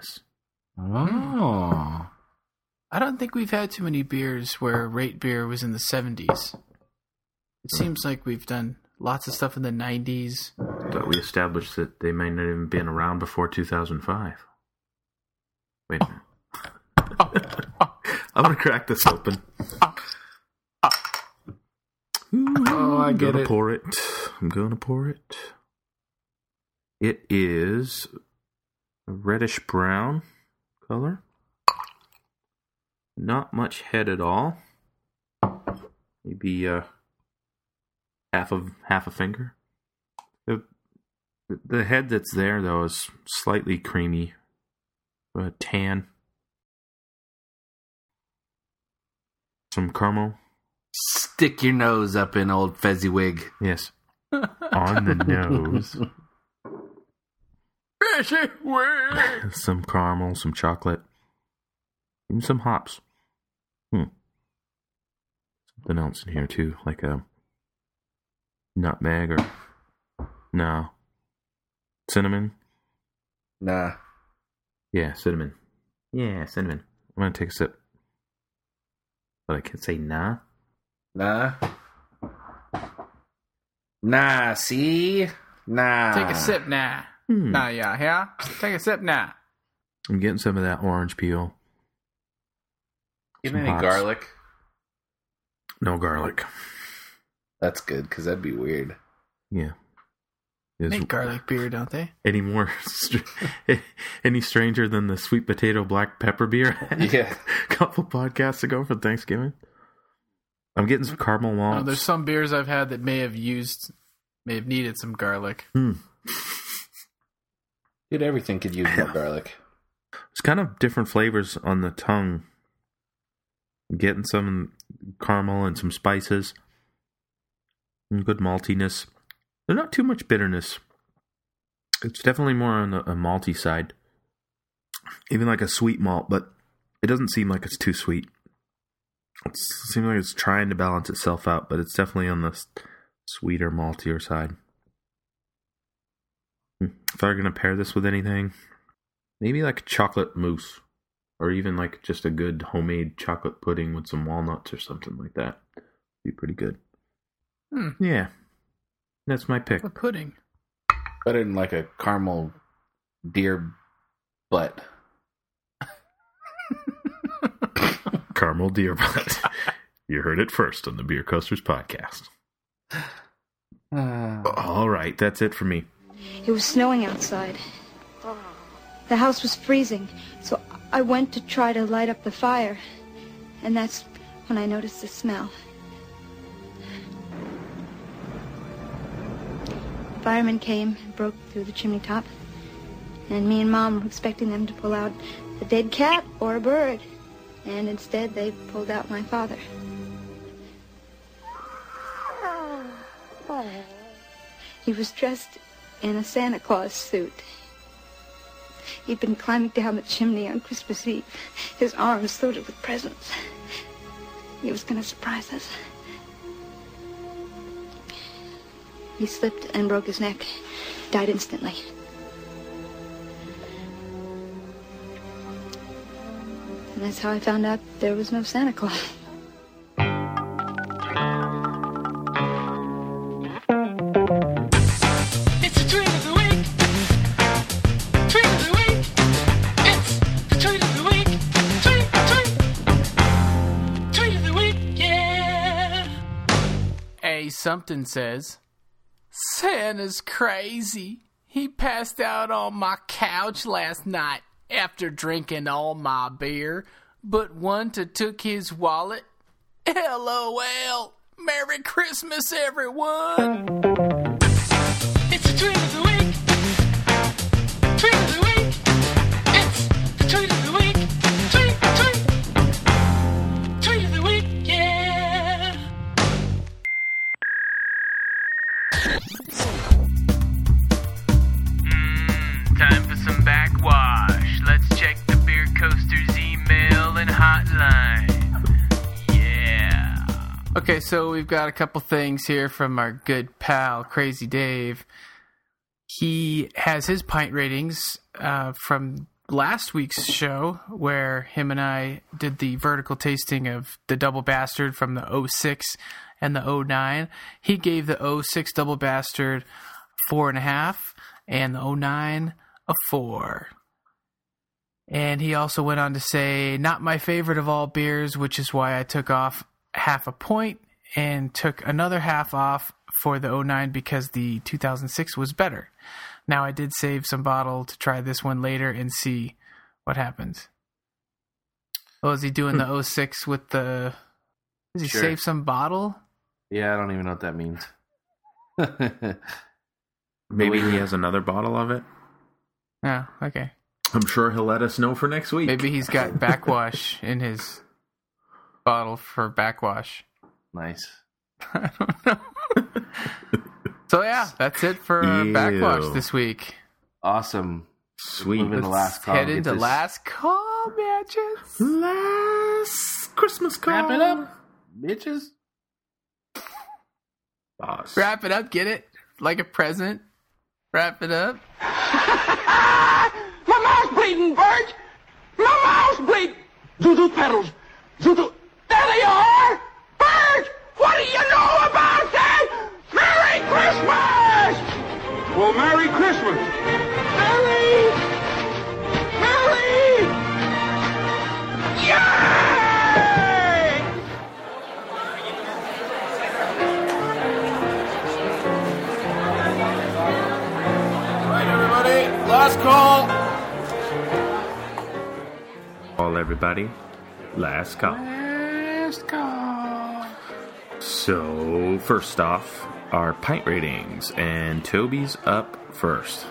Oh. I don't think we've had too many beers where rate beer was in the 70s. It seems like we've done lots of stuff in the 90s. But we established that they might not have even been around before 2005. Wait a minute. I'm going to crack this open. Oh, I get it. I'm going to pour it. It is a reddish brown color. Not much head at all. Maybe half a finger. The head that's there though is slightly creamy, tan. Some caramel. Stick your nose up in Old Fezziwig. Yes. On the nose. Fezziwig! Some caramel, some chocolate. Even some hops. Something else in here too, like a nutmeg or... No. Cinnamon? Nah. Yeah, cinnamon. I'm gonna take a sip. But I can't say nah. Nah. Nah, see? Nah. Take a sip now. Nah, yeah? Take a sip now. I'm getting some of that orange peel. Give Some me any hops. garlic? No garlic. That's good, because that'd be weird. Yeah. Make garlic beer, don't they? Any more... any stranger than the sweet potato black pepper beer I had Yeah. a couple podcasts ago for Thanksgiving? I'm getting some caramel malts. Oh, there's some beers I've had that may have needed some garlic. Dude, everything could use more garlic. It's kind of different flavors on the tongue. I'm getting some caramel and some spices. And good maltiness. There's not too much bitterness. It's definitely more on a malty side. Even like a sweet malt, but it doesn't seem like it's too sweet. It seems like it's trying to balance itself out, but it's definitely on the sweeter, maltier side. If I were going to pair this with anything, maybe like chocolate mousse. Or even like just a good homemade chocolate pudding with some walnuts or something like that. Be pretty good. Yeah. That's my pick. A pudding. Better than like a caramel deer butt. Caramel deer butt. You heard it first on the Beer Coasters podcast. All right, that's it for me. It was snowing outside. The house was freezing, so I went to try to light up the fire. And that's when I noticed the smell. The firemen came and broke through the chimney top. And me and Mom were expecting them to pull out a dead cat or a bird. And instead, they pulled out my father. He was dressed in a Santa Claus suit. He'd been climbing down the chimney on Christmas Eve, his arms loaded with presents. He was going to surprise us. He slipped and broke his neck, died instantly. And that's how I found out there was no Santa Claus. It's the treat of the week. Treat of the week. It's the treat of the week. Treat of the week, yeah. A something says, Santa's crazy. He passed out on my couch last night after drinking all my beer, but Wanta took his wallet. LOL. Merry Christmas, everyone. It's the treat of the week. Treat of the week. It's the treat of the week. Treat. Treat of the week, yeah. Time for some backwash. Let's check the Beer Coaster's email and hotline. Yeah. Okay, so we've got a couple things here from our good pal, Crazy Dave. He has his pint ratings from last week's show, where him and I did the vertical tasting of the Double Bastard from the 06 and the 09. He gave the 06 Double Bastard 4.5 and the 09 a 4. And he also went on to say, not my favorite of all beers, which is why I took off half a point and took another half off for the 09 because the 2006 was better. Now I did save some bottle to try this one later and see what happens. Oh, is he doing the 06 with the... Does he save some bottle? Yeah, I don't even know what that means. Maybe he has another bottle of it. Yeah, okay. I'm sure he'll let us know for next week. Maybe he's got backwash in his bottle for backwash. Nice. I don't know. So yeah, that's it for backwash this week. Awesome. Sweet. Let's head into last call, bitches. Last Christmas call. Wrap it up, bitches. Boss. Wrap it up, get it? Like a present. Wrap it up. My mouth's bleeding, Bert! My mouth's bleeding! Zuzu pedals! Zuzu... There they are! Bert! What do you know about that? Merry Christmas! Well, Merry Christmas. Merry! Yay! Right, everybody. Last call. All everybody. Last call. Last call. So, first off, our pint ratings, and Toby's up first.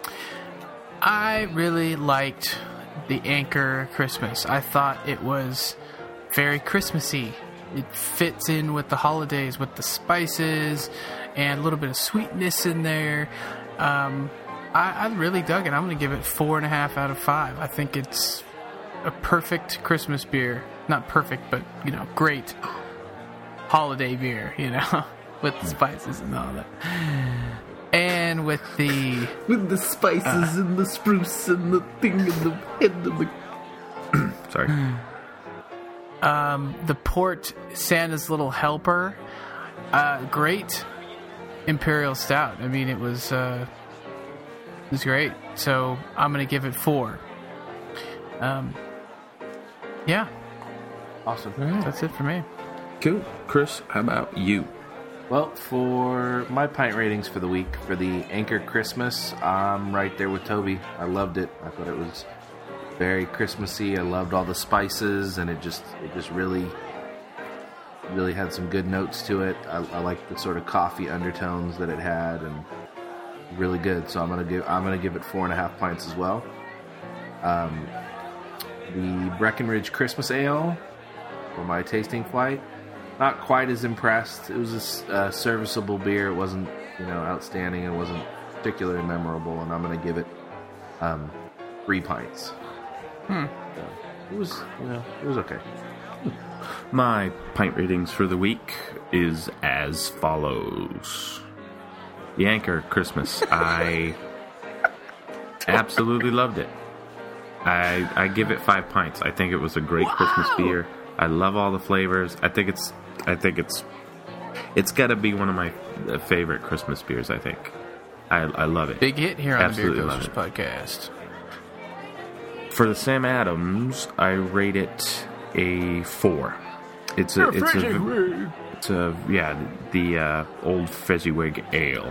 I really liked the Anchor Christmas. I thought it was very Christmassy. It fits in with the holidays, with the spices and a little bit of sweetness in there. I really dug it. I'm going to give it 4.5 out of 5. I think it's a perfect Christmas beer. Not perfect, but, great holiday beer, with the spices and all that. And with the... With the spices and the spruce and the thing and the head of the... Sorry. The port, Santa's Little Helper. Great Imperial Stout. I mean, it was great. So I'm going to give it 4. Yeah. Awesome. That's it for me. Cool. Chris, how about you? Well, for my pint ratings for the week, for the Anchor Christmas, I'm right there with Toby. I loved it. I thought it was very Christmassy. I loved all the spices, and it just really had some good notes to it. I liked the sort of coffee undertones that it had, and really good. So I'm gonna give it 4.5 pints as well. The Breckenridge Christmas Ale for my tasting flight. Not quite as impressed. It was a serviceable beer. It wasn't, outstanding. It wasn't particularly memorable, and I'm going to give it 3 pints. So it was okay. My pint ratings for the week is as follows. The Anchor Christmas. I absolutely loved it. I give it 5 pints. I think it was a great Christmas beer. I love all the flavors. I think it's got to be one of my favorite Christmas beers, I think. I love it. Big hit here on Absolutely the Beer Coasters podcast. For the Sam Adams, I rate it a 4. It's the old Fezziwig Ale.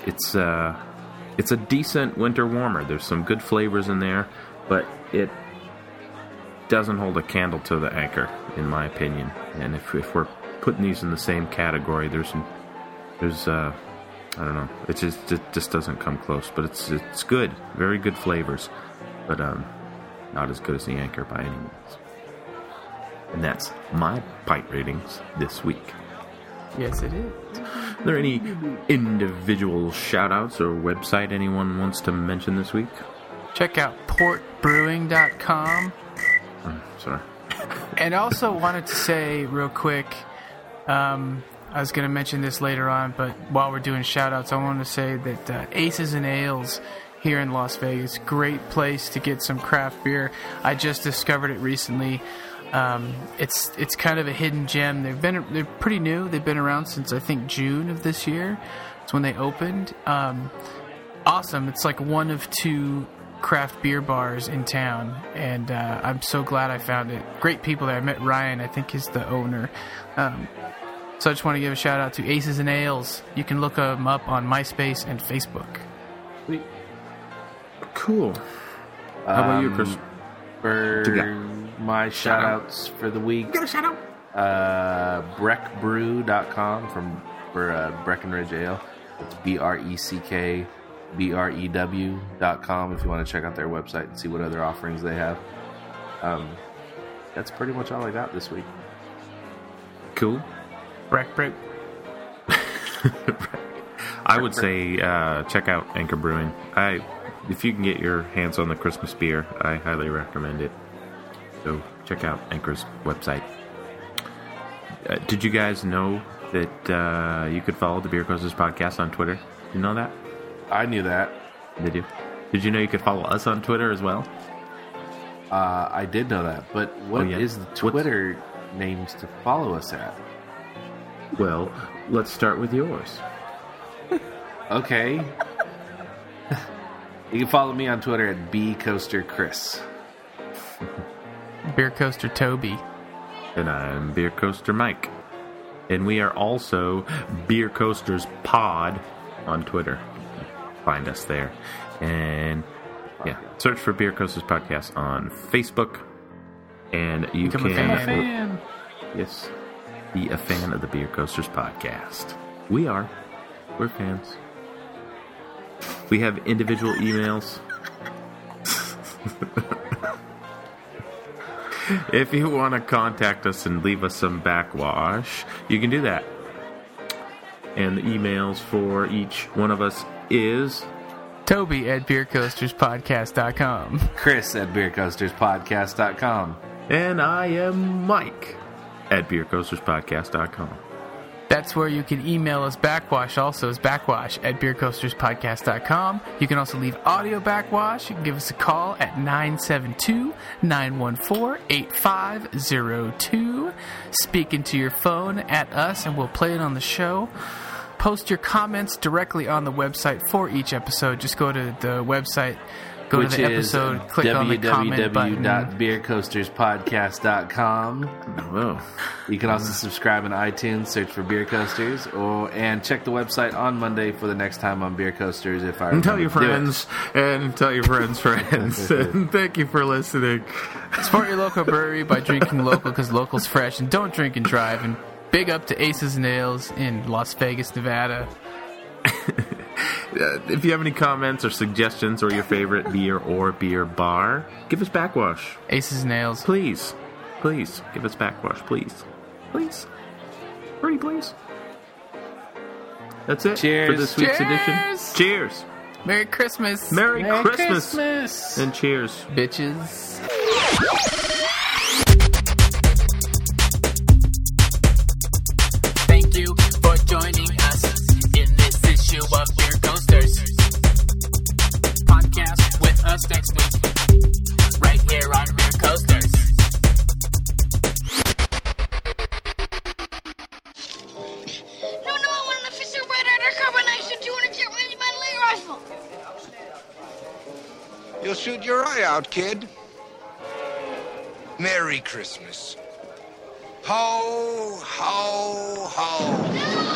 it's a decent winter warmer. There's some good flavors in there, but it doesn't hold a candle to the Anchor, in my opinion. And if we're putting these in the same category, there's I don't know, it just doesn't come close. But it's good, very good flavors, but not as good as the Anchor by any means. And that's my pint ratings this week. Yes, it is. Are there any individual shout-outs or website anyone wants to mention this week? Check out portbrewing.com. Sorry. And also wanted to say real quick, I was going to mention this later on, but while we're doing shout-outs, I want to say that Aces and Ales here in Las Vegas, great place to get some craft beer. I just discovered it recently. It's kind of a hidden gem. They're pretty new. They've been around since I think June of this year. It's when they opened. Awesome. It's like one of 2 craft beer bars in town, and I'm so glad I found it. Great people there. I met Ryan, I think he's the owner. So I just want to give a shout out to Aces and Ales. You can look them up on MySpace and Facebook. Sweet. Cool. How about you, Chris? For my shout outs for the week, got a shout out. breckbrew.com for Breckenridge Ale. It's BRECKBREW.com if you want to check out their website and see what other offerings they have. That's pretty much all I got this week. Cool. Breck. I would say check out Anchor Brewing. If you can get your hands on the Christmas beer, I highly recommend it. So check out Anchor's website. Did you guys know that you could follow the Beer Coasters podcast on Twitter? Did you know that? I knew that. Did you? Did you know you could follow us on Twitter as well? I did know that, but what is the Twitter names to follow us at? Well, let's start with yours. Okay. You can follow me on Twitter at BCoasterChris. Beer Coaster Toby. And I'm Beer Coaster Mike. And we are also Beer Coasters Pod on Twitter. Find us there. And yeah, search for Beer Coasters Podcast on Facebook. And you become can a fan. Yes. Be a fan of the Beer Coasters Podcast. We're fans. We have individual emails. If you want to contact us and leave us some backwash, you can do that. And the emails for each one of us is Toby at BeerCoastersPodcast.com, Chris at BeerCoastersPodcast.com, and I am Mike at BeerCoastersPodcast.com. That's where you can email us backwash. Also, is backwash at BeerCoastersPodcast.com. You can also leave audio backwash. You can give us a call at 972-914-8502. Speak into your phone at us, and we'll play it on the show. Post your comments directly on the website for each episode. Just go to the website, go to the episode, click on the comment button. www.beercoasterspodcast.com. Whoa. You can also subscribe on iTunes, search for Beer Coasters, and check the website on Monday for the next time on Beer Coasters. And tell your friends, and tell your friends' friends. And thank you for listening. Support your local brewery by drinking local, because local's fresh, and don't drink and drive. And big up to Aces and Ales in Las Vegas, Nevada. If you have any comments or suggestions or your favorite beer or beer bar, give us backwash. Aces and Ales. Please give us backwash, please. Pretty please. That's it. Cheers. For this week's edition. Cheers. Merry Christmas. Merry Christmas. And cheers, bitches. Thank you for joining us in this issue of Beer Coasters. Podcast with us next week, right here on Beer Coasters. No, I want an official red undercover knife and 200 jet regimental rifle. You'll shoot your eye out, kid. Merry Christmas. Ho, ho, ho.